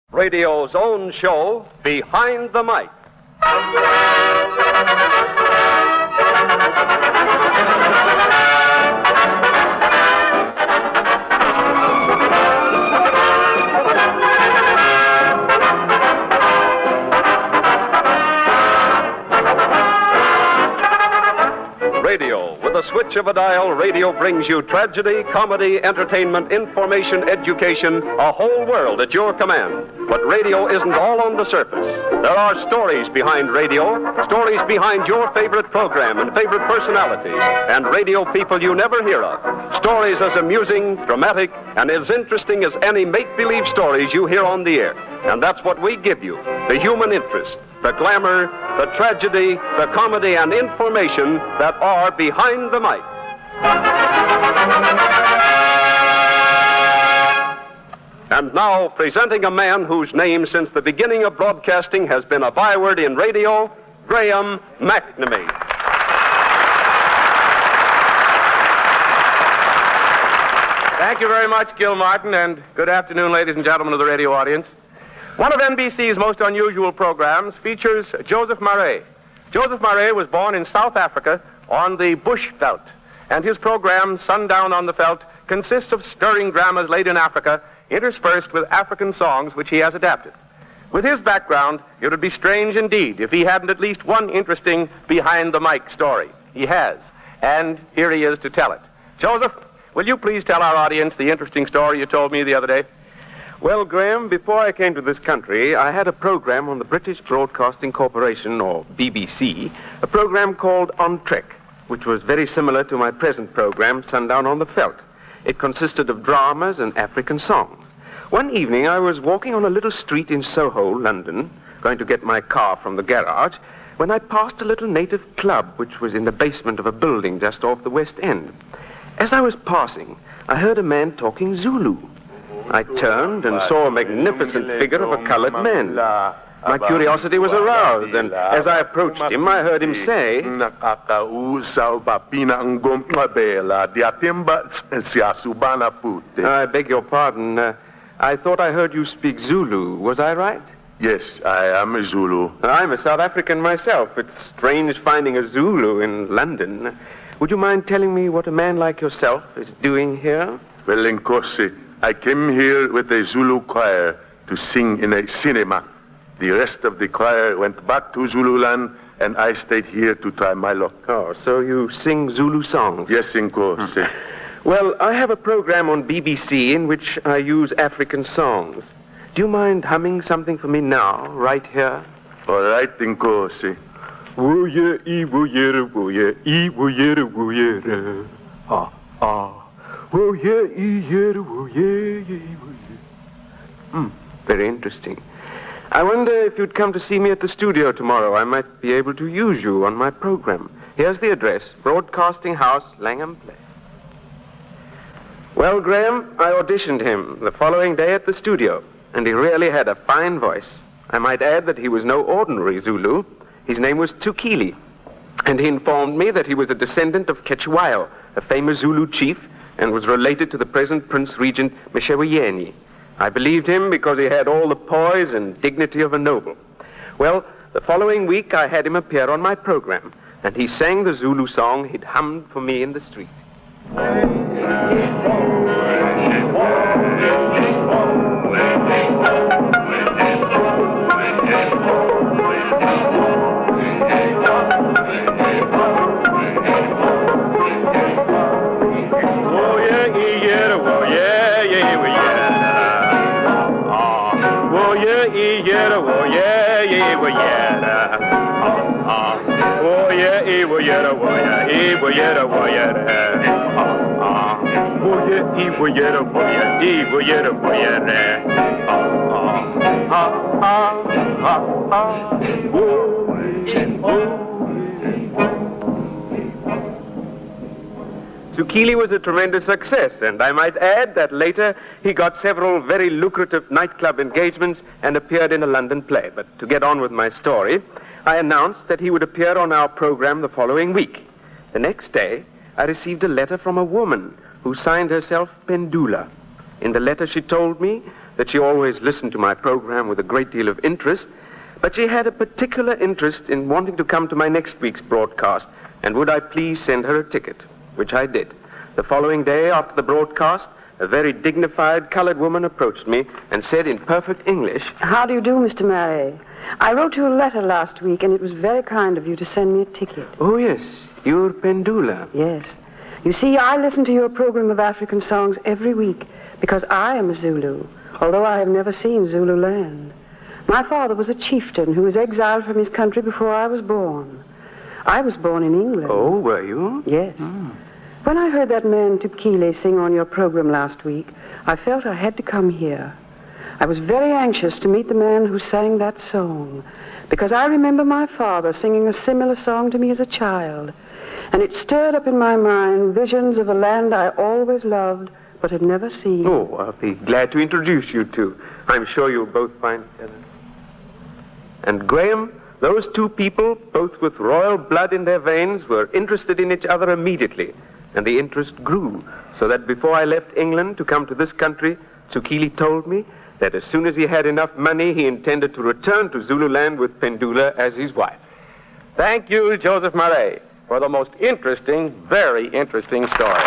Radio's own show, Behind the Mic. Radio. With a switch of a dial, radio brings you tragedy, comedy, entertainment, information, education, a whole world at your command. But radio isn't all on the surface. There are stories behind radio, stories behind your favorite program and favorite personalities, and radio people you never hear of. Stories as amusing, dramatic, and as interesting as any make-believe stories you hear on the air. And that's what we give you, the human interest, the glamour, the tragedy, the comedy, and information that are behind the mic. And now, presenting a man whose name since the beginning of broadcasting has been a byword in radio, Graham McNamee. Thank you very much, Gil Martin, and good afternoon, ladies and gentlemen of the radio audience. One of NBC's most unusual programs features Joseph Murray. Joseph Murray was born in South Africa on the Bushveld, and his program, Sundown on the Veldt, consists of stirring dramas laid in Africa, interspersed with African songs which he has adapted. With his background, it would be strange indeed if he hadn't at least one interesting behind-the-mic story. He has, and here he is to tell it. Joseph, will you please tell our audience the interesting story you told me the other day? Well, Graham, before I came to this country, I had a program on the British Broadcasting Corporation, or BBC, a program called On Trek, which was very similar to my present program, Sundown on the Veldt. It consisted of dramas and African songs. One evening, I was walking on a little street in Soho, London, going to get my car from the garage, when I passed a little native club which was in the basement of a building just off the West End. As I was passing, I heard a man talking Zulu. I turned and saw a magnificent figure of a colored man. My curiosity was aroused, and as I approached him, I heard him say, I beg your pardon. I thought I heard you speak Zulu. Was I right? Yes, I am a Zulu. I'm a South African myself. It's strange finding a Zulu in London. Would you mind telling me what a man like yourself is doing here? Well, Nkosi, I came here with a Zulu choir to sing in a cinema. The rest of the choir went back to Zululand, and I stayed here to try my luck. Oh, so you sing Zulu songs? Yes, Nkosi. Well, I have a program on BBC in which I use African songs. Do you mind humming something for me now, right here? All right, Nkosi. Very interesting. I wonder if you'd come to see me at the studio tomorrow. I might be able to use you on my program. Here's the address, Broadcasting House, Langham Place. Well, Graham, I auditioned him the following day at the studio, and he really had a fine voice. I might add that he was no ordinary Zulu. His name was Tsukili, and he informed me that he was a descendant of Kechiwayo, a famous Zulu chief, and was related to the present Prince Regent Msheweyeni. I believed him because he had all the poise and dignity of a noble. Well, the following week I had him appear on my program, and he sang the Zulu song he'd hummed for me in the street. Tsukili was a tremendous success, and I might add that later he got several very lucrative nightclub engagements and appeared in a London play. But to get on with my story, I announced that he would appear on our program the following week. The next day, I received a letter from a woman who signed herself Pendula. In the letter, she told me that she always listened to my program with a great deal of interest, but she had a particular interest in wanting to come to my next week's broadcast, and would I please send her a ticket, which I did. The following day after the broadcast, a very dignified colored woman approached me and said in perfect English, How do you do, Mr. Murray? I wrote you a letter last week, and it was very kind of you to send me a ticket. Oh, yes, you're Pendula. Yes. You see, I listen to your program of African songs every week because I am a Zulu, although I have never seen Zululand. My father was a chieftain who was exiled from his country before I was born. I was born in England. Oh, were you? Yes. When I heard that man Tupkile sing on your program last week, I felt I had to come here. I was very anxious to meet the man who sang that song, because I remember my father singing a similar song to me as a child, and it stirred up in my mind visions of a land I always loved but had never seen. Oh, I'll be glad to introduce you two. I'm sure you'll both find each other. And Graham, those two people, both with royal blood in their veins, were interested in each other immediately. And the interest grew, so that before I left England to come to this country, Tsukili told me that as soon as he had enough money, he intended to return to Zululand with Pendula as his wife. Thank you, Joseph Murray, for the most interesting, very interesting story.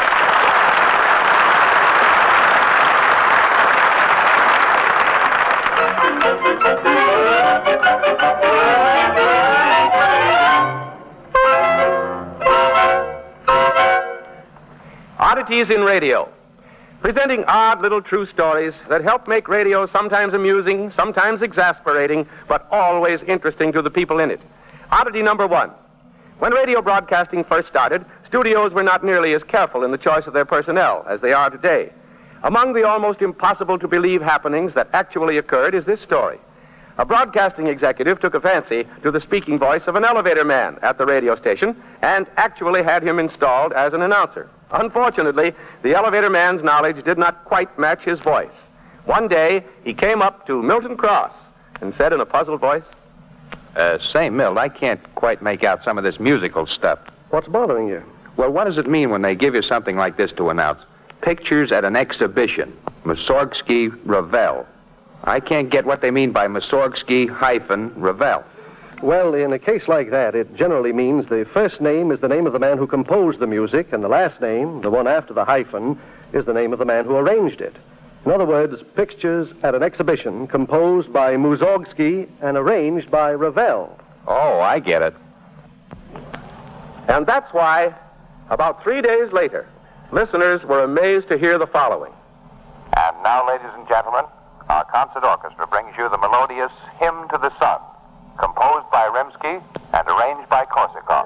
Oddities in Radio, presenting odd little true stories that help make radio sometimes amusing, sometimes exasperating, but always interesting to the people in it. Oddity number 1. When radio broadcasting first started, studios were not nearly as careful in the choice of their personnel as they are today. Among the almost impossible to believe happenings that actually occurred is this story. A broadcasting executive took a fancy to the speaking voice of an elevator man at the radio station and actually had him installed as an announcer. Unfortunately, the elevator man's knowledge did not quite match his voice. One day, he came up to Milton Cross and said in a puzzled voice, Say, Milt, I can't quite make out some of this musical stuff. What's bothering you? Well, what does it mean when they give you something like this to announce? Pictures at an exhibition. Mussorgsky Ravel. I can't get what they mean by Mussorgsky-Ravel. Well, in a case like that, it generally means the first name is the name of the man who composed the music, and the last name, the one after the hyphen, is the name of the man who arranged it. In other words, pictures at an exhibition composed by Mussorgsky and arranged by Ravel. Oh, I get it. and that's why, about 3 days later, listeners were amazed to hear the following. And now, ladies and gentlemen, our concert orchestra brings you the melodious Hymn to the Sun, composed by Rimsky and arranged by Korsakov.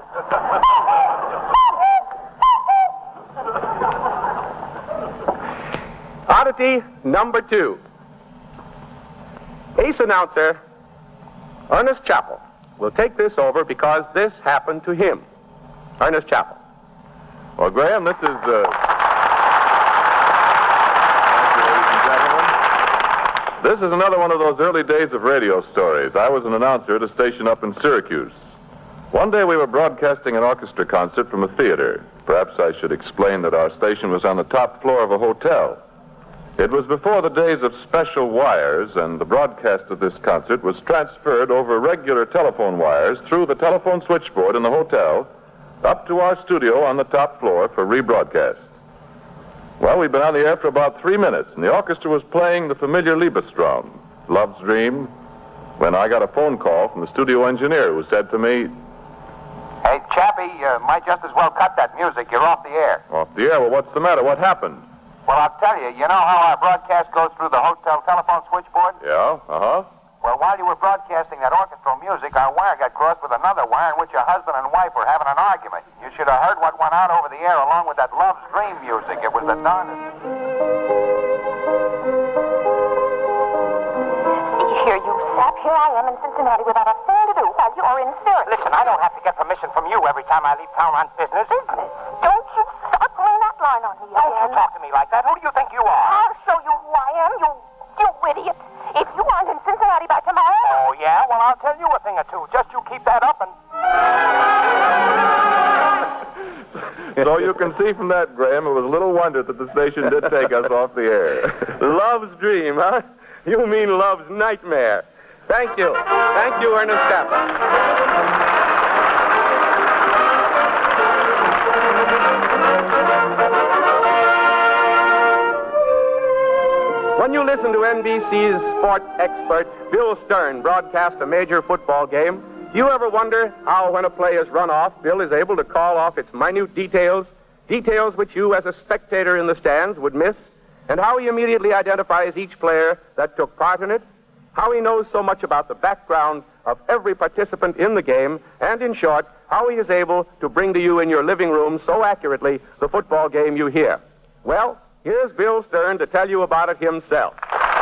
Oddity number 2. Ace announcer Ernest Chappell will take this over because this happened to him. Ernest Chappell. Well, Graham, this is... Thank you, ladies and gentlemen. This is another one of those early days of radio stories. I was an announcer at a station up in Syracuse. One day we were broadcasting an orchestra concert from a theater. Perhaps I should explain that our station was on the top floor of a hotel. It was before the days of special wires, and the broadcast of this concert was transferred over regular telephone wires through the telephone switchboard in the hotel up to our studio on the top floor for rebroadcast. Well, we'd been on the air for about 3 minutes, and the orchestra was playing the familiar Liebestraum, Love's Dream, when I got a phone call from the studio engineer who said to me, Hey, Chappie, you might just as well cut that music. You're off the air. Off the air? Well, what's the matter? What happened? Well, I'll tell you. You know how our broadcast goes through the hotel telephone switchboard? Yeah, uh-huh. Well, while you were broadcasting that orchestral music, our wire got crossed with another wire in which your husband and wife were having an argument. You should have heard what went out over the air along with that Love's Dream music. It was the darndest. See here, you sap. Here I am in Cincinnati without a thing to do while you're in Syracuse. Listen, I don't have to get permission from you every time I leave town on business. Business? Don't you start pulling that line on me again. Don't you talk to me like that. Who do you think you are? I'll show you who I am, you idiot. If you aren't in Cincinnati by tomorrow... Oh, yeah? Well, I'll tell you a thing or two. Just you keep that up and... So you can see from that, Graham, it was little wonder that the station did take us off the air. Love's Dream, huh? You mean love's nightmare. Thank you. Thank you, Ernest Capra. When you listen to NBC's sport expert, Bill Stern, broadcast a major football game, do you ever wonder how, when a play is run off, Bill is able to call off its minute details which you, as a spectator in the stands, would miss, and how he immediately identifies each player that took part in it, how he knows so much about the background of every participant in the game, and, in short, how he is able to bring to you in your living room so accurately the football game you hear? Well, here's Bill Stern to tell you about it himself.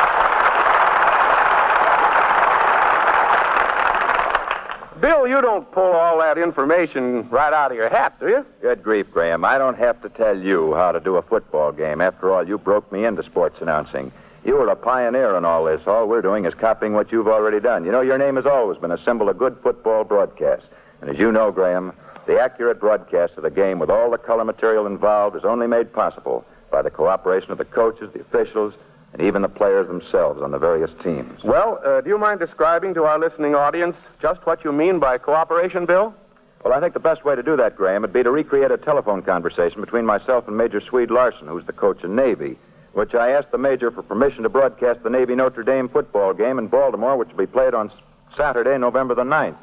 Bill, you don't pull all that information right out of your hat, do you? Good grief, Graham. I don't have to tell you how to do a football game. After all, you broke me into sports announcing. You were a pioneer in all this. All we're doing is copying what you've already done. You know, your name has always been a symbol of good football broadcast. And as you know, Graham, the accurate broadcast of the game with all the color material involved is only made possible by the cooperation of the coaches, the officials, and even the players themselves on the various teams. Well, do you mind describing to our listening audience just what you mean by cooperation, Bill? Well, I think the best way to do that, Graham, would be to recreate a telephone conversation between myself and Major Swede Larson, who's the coach in Navy, which I asked the Major for permission to broadcast the Navy-Notre Dame football game in Baltimore, which will be played on Saturday, November the 9th.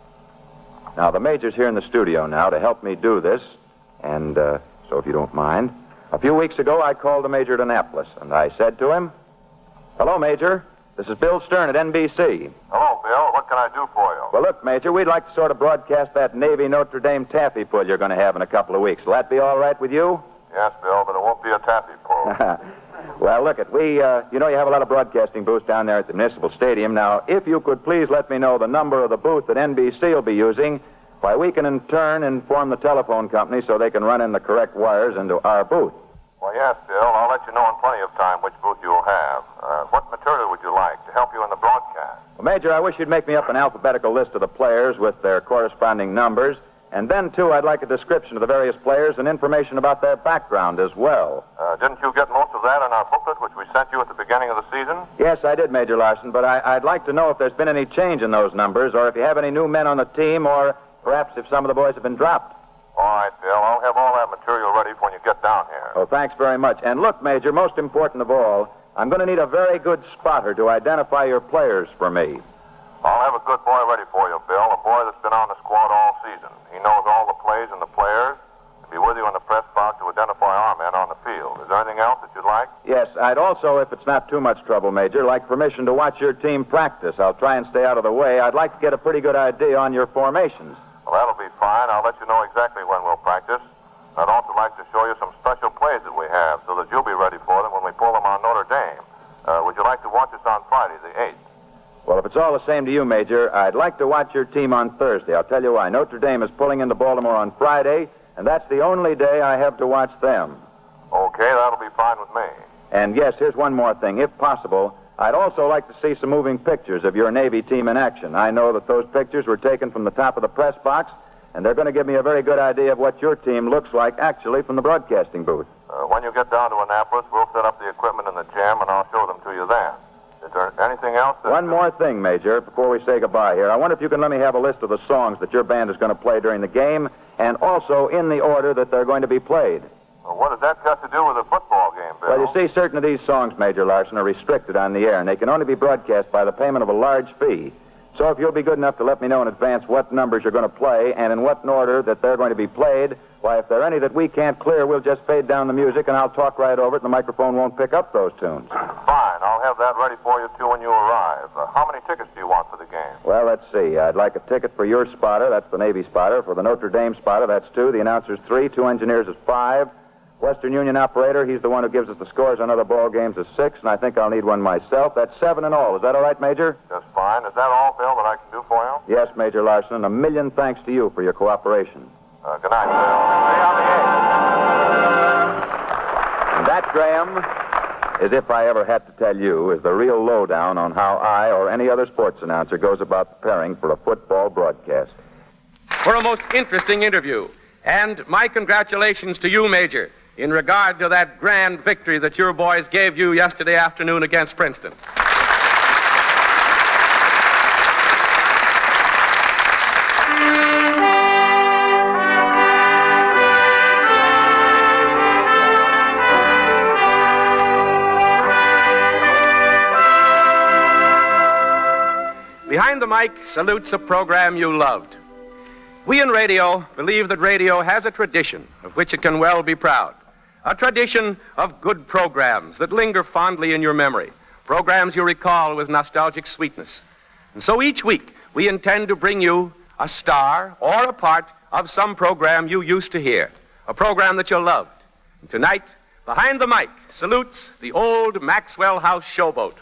Now, the Major's here in the studio now to help me do this, and so if you don't mind, a few weeks ago, I called the Major at Annapolis, and I said to him, "Hello, Major. This is Bill Stern at NBC. Hello, Bill. What can I do for you? Well, look, Major, we'd like to sort of broadcast that Navy-Notre Dame taffy pull you're going to have in a couple of weeks. Will that be all right with you?" Yes, Bill, but it won't be a taffy pull. Well, look, you know you have a lot of broadcasting booths down there at the Municipal Stadium. Now, if you could please let me know the number of the booth that NBC will be using, why, we can in turn inform the telephone company so they can run in the correct wires into our booth. Well, yes, Bill. I'll let you know in plenty of time which booth you'll have. What material would you like to help you in the broadcast? Well, Major, I wish you'd make me up an alphabetical list of the players with their corresponding numbers. And then, too, I'd like a description of the various players and information about their background as well. Didn't you get most of that in our booklet, which we sent you at the beginning of the season? Yes, I did, Major Larson, but I'd like to know if there's been any change in those numbers, or if you have any new men on the team, or perhaps if some of the boys have been dropped. All right, Bill. I'll have all that material ready for when you get down here. Oh, thanks very much. And look, Major, most important of all, I'm going to need a very good spotter to identify your players for me. I'll have a good boy ready for you, Bill, a boy that's been on the squad all season. He knows all the plays and the players. He'll be with you in the press box to identify our men on the field. Is there anything else that you'd like? Yes, I'd also, if it's not too much trouble, Major, like permission to watch your team practice. I'll try and stay out of the way. I'd like to get a pretty good idea on your formations. Well, that'll be fine. I'll let you know exactly when we'll practice. I'd also like to show you some special plays that we have so that you'll be ready for them when we pull them on Notre Dame. Would you like to watch us on Friday, the 8th? Well, if it's all the same to you, Major, I'd like to watch your team on Thursday. I'll tell you why. Notre Dame is pulling into Baltimore on Friday, and that's the only day I have to watch them. Okay, that'll be fine with me. And yes, here's one more thing. If possible, I'd also like to see some moving pictures of your Navy team in action. I know that those pictures were taken from the top of the press box, and they're going to give me a very good idea of what your team looks like actually from the broadcasting booth. When you get down to Annapolis, we'll set up the equipment in the gym, and I'll show them to you then. Is there anything else? One more thing, Major, before we say goodbye here. I wonder if you can let me have a list of the songs that your band is going to play during the game, and also in the order that they're going to be played. Well, what does that got to do with the football game, Bill? Well, you see, certain of these songs, Major Larson, are restricted on the air, and they can only be broadcast by the payment of a large fee. So if you'll be good enough to let me know in advance what numbers you're going to play and in what order that they're going to be played, why, if there are any that we can't clear, we'll just fade down the music and I'll talk right over it and the microphone won't pick up those tunes. Fine. I'll have that ready for you, too, when you arrive. How many tickets do you want for the game? Well, let's see. I'd like a ticket for your spotter. That's the Navy spotter. For the Notre Dame spotter, that's 2. The announcer's 3. 2 engineers is 5. Western Union operator, he's the one who gives us the scores on other ball games, is 6, and I think I'll need one myself. That's 7 in all. Is that all right, Major? Just fine. Is that all, Bill, that I can do for you? Yes, Major Larson, and a million thanks to you for your cooperation. Good night, Bill. Stay on the 8th. And that, Graham, as if I ever had to tell you, is the real lowdown on how I or any other sports announcer goes about preparing for a football broadcast. For a most interesting interview. And my congratulations to you, Major, in regard to that grand victory that your boys gave you yesterday afternoon against Princeton. Behind the Mic salutes a program you loved. We in radio believe that radio has a tradition of which it can well be proud. A tradition of good programs that linger fondly in your memory. Programs you recall with nostalgic sweetness. And so each week, we intend to bring you a star or a part of some program you used to hear. A program that you loved. And tonight, Behind the Mic salutes the old Maxwell House Showboat.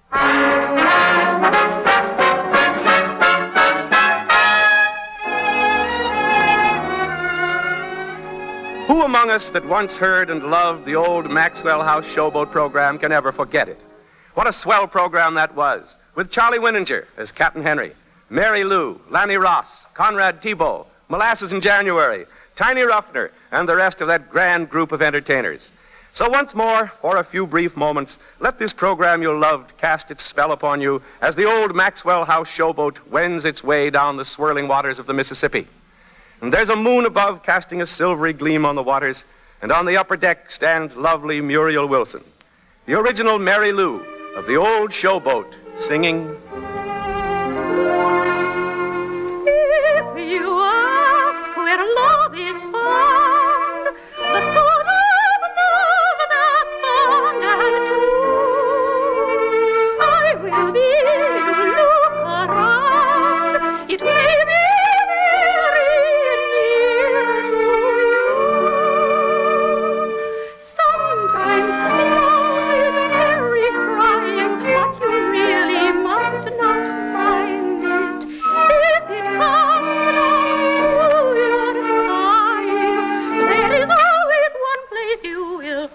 Who among us that once heard and loved the old Maxwell House Showboat program can ever forget it? What a swell program that was, with Charlie Winninger as Captain Henry, Mary Lou, Lanny Ross, Conrad Thibault, Molasses in January, Tiny Ruffner, and the rest of that grand group of entertainers. So once more, for a few brief moments, let this program you loved cast its spell upon you as the old Maxwell House Showboat wends its way down the swirling waters of the Mississippi. And there's a moon above casting a silvery gleam on the waters, and on the upper deck stands lovely Muriel Wilson, the original Mary Lou of the old Showboat, singing... If you ask where love is found, the sort of love that's long and true, I will bid you look around. It may be very near to you. Sometimes love is very trying, but you really must not mind it. If it comes to your side, there is always one place you will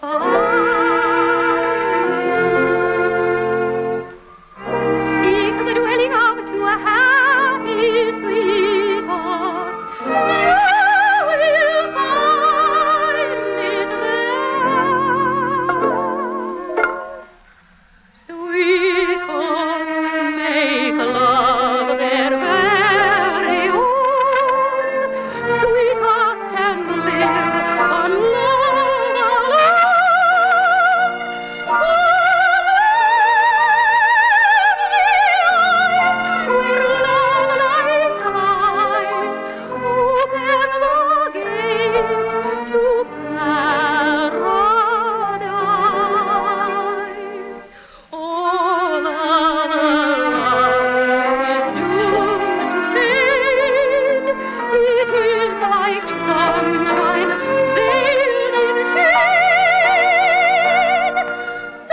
find. Seek the dwelling of two happy sweethearts. You will find it there. Sweethearts make love their very own. Sweethearts can live on love alone. For love lifetimes open the gates to paradise. All other love is doomed to fade. It is like sunshine veiled in shade. The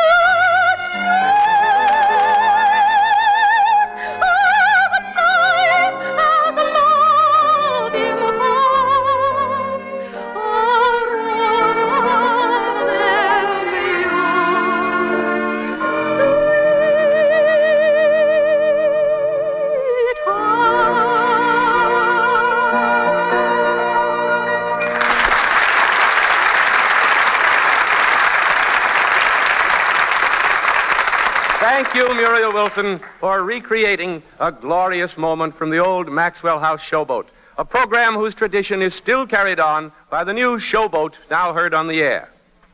Thank you, Muriel Wilson, for recreating a glorious moment from the old Maxwell House Showboat, a program whose tradition is still carried on by the new Showboat now heard on the air.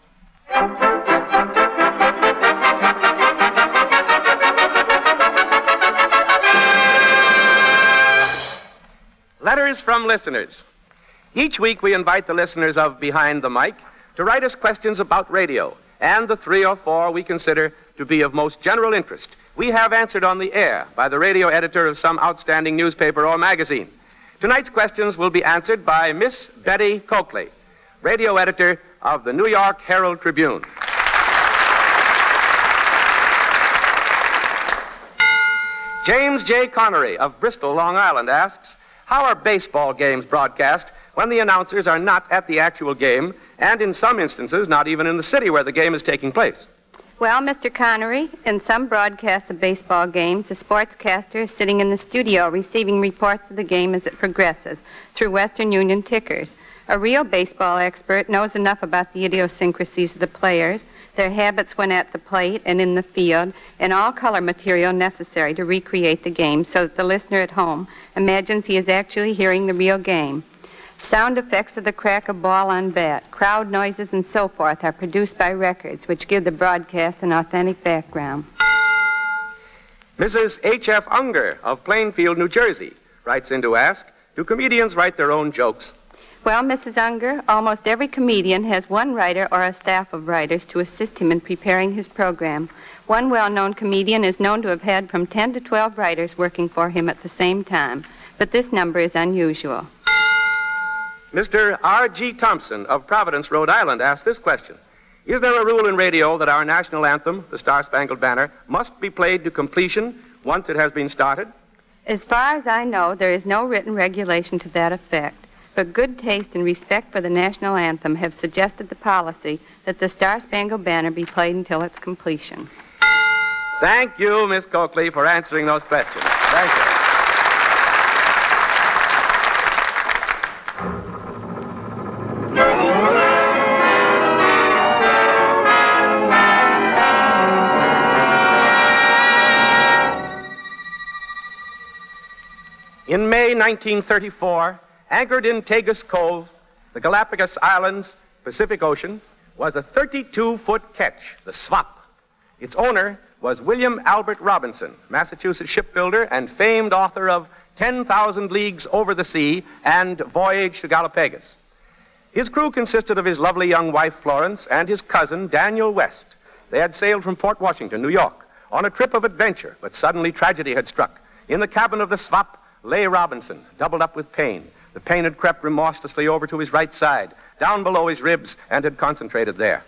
Letters from listeners. Each week we invite the listeners of Behind the Mic to write us questions about radio and the 3 or 4 we consider to be of most general interest we have answered on the air by the radio editor of some outstanding newspaper or magazine. Tonight's questions will be answered by Miss Betty Coakley, radio editor of the New York Herald Tribune. James J. Connery of Bristol, Long Island asks, how are baseball games broadcast when the announcers are not at the actual game and in some instances not even in the city where the game is taking place? Well, Mr. Connery, in some broadcasts of baseball games, the sportscaster is sitting in the studio receiving reports of the game as it progresses through Western Union tickers. A real baseball expert knows enough about the idiosyncrasies of the players, their habits when at the plate and in the field, and all color material necessary to recreate the game so that the listener at home imagines he is actually hearing the real game. Sound effects of the crack of ball on bat, crowd noises, and so forth are produced by records which give the broadcast an authentic background. Mrs. H.F. Unger of Plainfield, New Jersey, writes in to ask, do comedians write their own jokes? Well, Mrs. Unger, almost every comedian has one writer or a staff of writers to assist him in preparing his program. One well-known comedian is known to have had from 10 to 12 writers working for him at the same time, but this number is unusual. Mr. R.G. Thompson of Providence, Rhode Island, asked this question. Is there a rule in radio that our national anthem, the Star-Spangled Banner, must be played to completion once it has been started? As far as I know, there is no written regulation to that effect. But good taste and respect for the national anthem have suggested the policy that the Star-Spangled Banner be played until its completion. Thank you, Miss Coakley, for answering those questions. Thank you. In May 1934, anchored in Tagus Cove, the Galapagos Islands, Pacific Ocean, was a 32-foot ketch, the Swap. Its owner was William Albert Robinson, Massachusetts shipbuilder and famed author of 10,000 Leagues Over the Sea and Voyage to Galapagos. His crew consisted of his lovely young wife, Florence, and his cousin, Daniel West. They had sailed from Port Washington, New York, on a trip of adventure, but suddenly tragedy had struck. In the cabin of the Swap lay Robinson, doubled up with pain. The pain had crept remorselessly over to his right side, down below his ribs, and had concentrated there.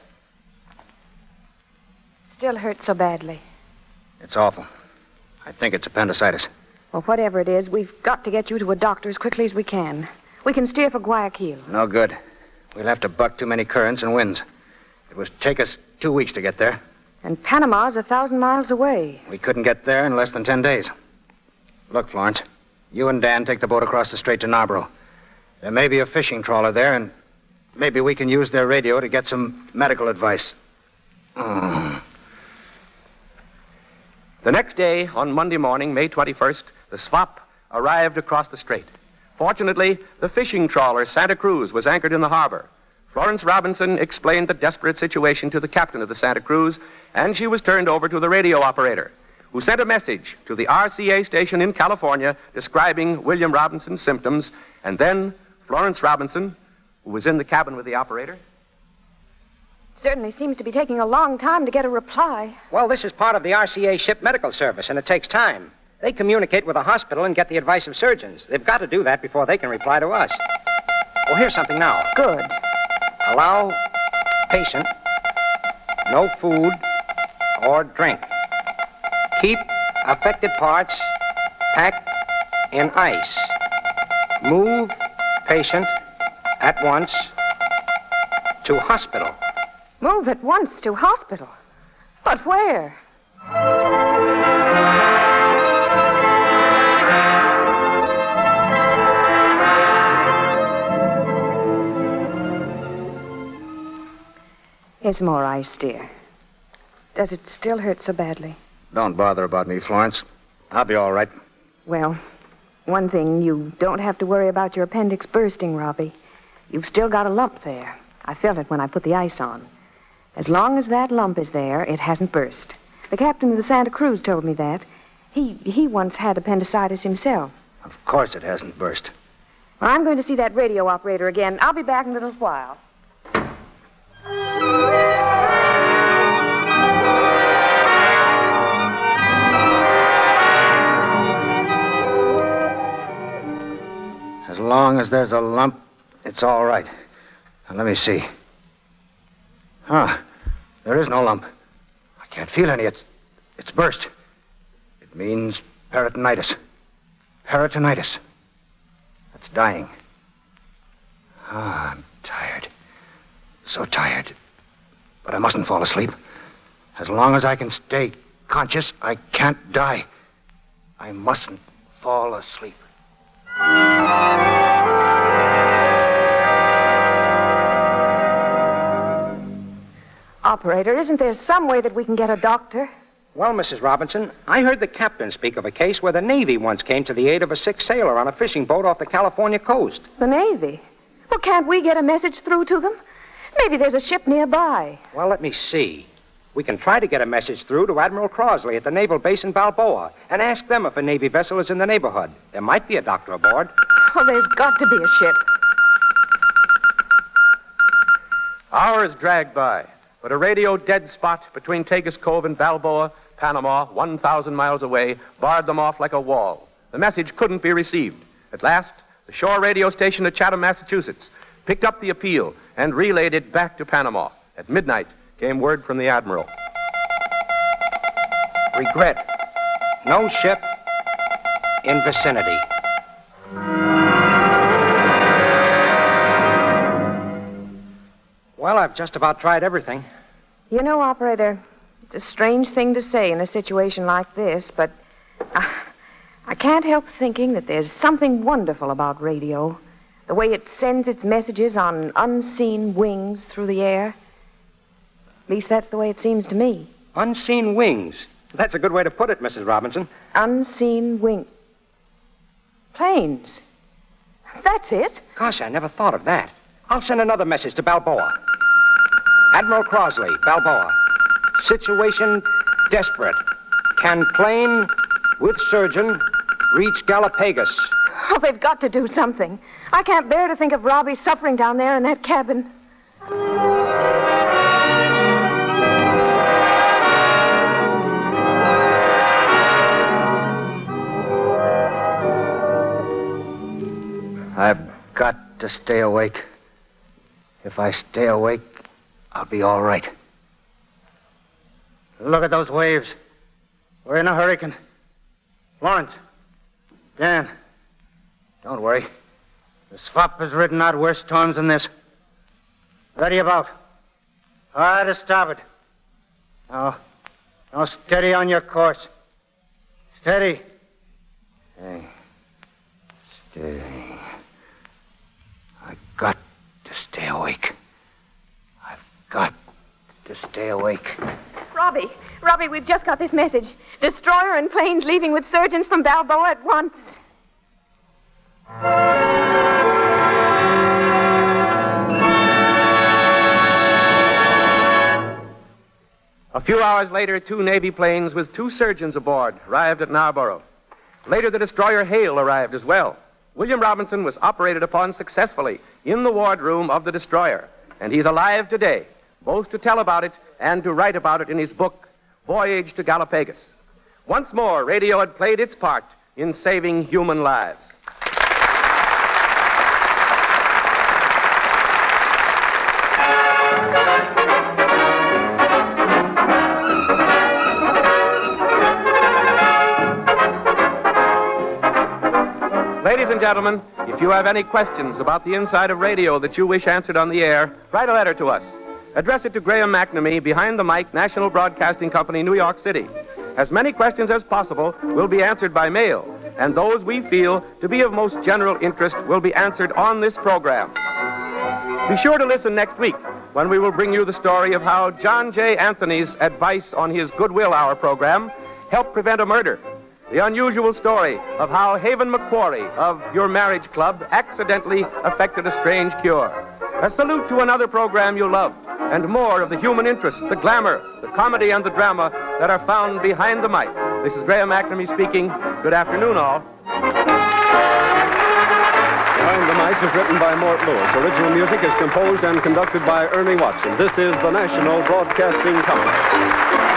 Still hurts so badly. It's awful. I think it's appendicitis. Well, whatever it is, we've got to get you to a doctor as quickly as we can. We can steer for Guayaquil. No good. We'll have to buck too many currents and winds. It would take us 2 weeks to get there. And Panama's 1,000 miles away. We couldn't get there in less than 10 days. Look, Florence, you and Dan take the boat across the strait to Narborough. There may be a fishing trawler there, and maybe we can use their radio to get some medical advice. The next day, on Monday morning, May 21st, the Swap arrived across the strait. Fortunately, the fishing trawler Santa Cruz was anchored in the harbor. Florence Robinson explained the desperate situation to the captain of the Santa Cruz, and she was turned over to the radio operator, who sent a message to the RCA station in California describing William Robinson's symptoms, and then Florence Robinson, who was in the cabin with the operator. Certainly seems to be taking a long time to get a reply. Well, this is part of the RCA ship medical service, and it takes time. They communicate with the hospital and get the advice of surgeons. They've got to do that before they can reply to us. Oh, here's something now. Good. Allow patient no food or drink. Keep affected parts packed in ice. Move patient at once to hospital. Move at once to hospital. But where? Here's more ice, dear. Does it still hurt so badly? Don't bother about me, Florence. I'll be all right. Well, one thing, you don't have to worry about your appendix bursting, Robbie. You've still got a lump there. I felt it when I put the ice on. As long as that lump is there, it hasn't burst. The captain of the Santa Cruz told me that. He once had appendicitis himself. Of course it hasn't burst. Well, I'm going to see that radio operator again. I'll be back in a little while. As long as there's a lump, it's all right. Now, let me see. There is no lump. I can't feel any. It's burst. It means peritonitis. Peritonitis. That's dying. I'm tired. So tired. But I mustn't fall asleep. As long as I can stay conscious, I can't die. I mustn't fall asleep. Operator, isn't there some way that we can get a doctor? Well, Mrs. Robinson, I heard the captain speak of a case where the Navy once came to the aid of a sick sailor on a fishing boat off the California coast. The Navy? Well, can't we get a message through to them? Maybe there's a ship nearby. Well, let me see. We can try to get a message through to Admiral Crosley at the naval base in Balboa and ask them if a Navy vessel is in the neighborhood. There might be a doctor aboard. Oh, there's got to be a ship. Hours dragged by, but a radio dead spot between Tagus Cove and Balboa, Panama, 1,000 miles away, barred them off like a wall. The message couldn't be received. At last, the shore radio station at Chatham, Massachusetts, picked up the appeal and relayed it back to Panama. At midnight came word from the Admiral. Regret. No ship in vicinity. Well, I've just about tried everything. You know, operator, it's a strange thing to say in a situation like this, but I can't help thinking that there's something wonderful about radio. The way it sends its messages on unseen wings through the air. At least that's the way it seems to me. Unseen wings. That's a good way to put it, Mrs. Robinson. Unseen wings. Planes. That's it. Gosh, I never thought of that. I'll send another message to Balboa. Admiral Crosley, Balboa. Situation desperate. Can plane with surgeon reach Galapagos? Oh, they've got to do something. I can't bear to think of Robbie suffering down there in that cabin. I've got to stay awake. If I stay awake, I'll be all right. Look at those waves. We're in a hurricane. Lawrence. Dan. Don't worry. The SWAP has ridden out worse storms than this. Ready about. Hard to starboard. Now steady on your course. Steady. Hey. Steady. I've got to stay awake. I've got to stay awake. Robbie, we've just got this message. Destroyer and planes leaving with surgeons from Balboa at once. A few hours later, 2 Navy planes with 2 surgeons aboard arrived at Narborough. Later, the destroyer Hale arrived as well. William Robinson was operated upon successfully in the wardroom of the destroyer, and he's alive today, both to tell about it and to write about it in his book, Voyage to Galapagos. Once more, radio had played its part in saving human lives. Ladies and gentlemen, if you have any questions about the inside of radio that you wish answered on the air, write a letter to us. Address it to Graham McNamee, Behind the Mic, National Broadcasting Company, New York City. As many questions as possible will be answered by mail, and those we feel to be of most general interest will be answered on this program. Be sure to listen next week when we will bring you the story of how John J. Anthony's advice on his Goodwill Hour program helped prevent a murder. The unusual story of how Haven McQuarrie of Your Marriage Club accidentally effected a strange cure. A salute to another program you loved, and more of the human interest, the glamour, the comedy, and the drama that are found behind the mic. This is Graham McNamee speaking. Good afternoon, all. Behind the Mic is written by Mort Lewis. Original music is composed and conducted by Ernie Watson. This is the National Broadcasting Company.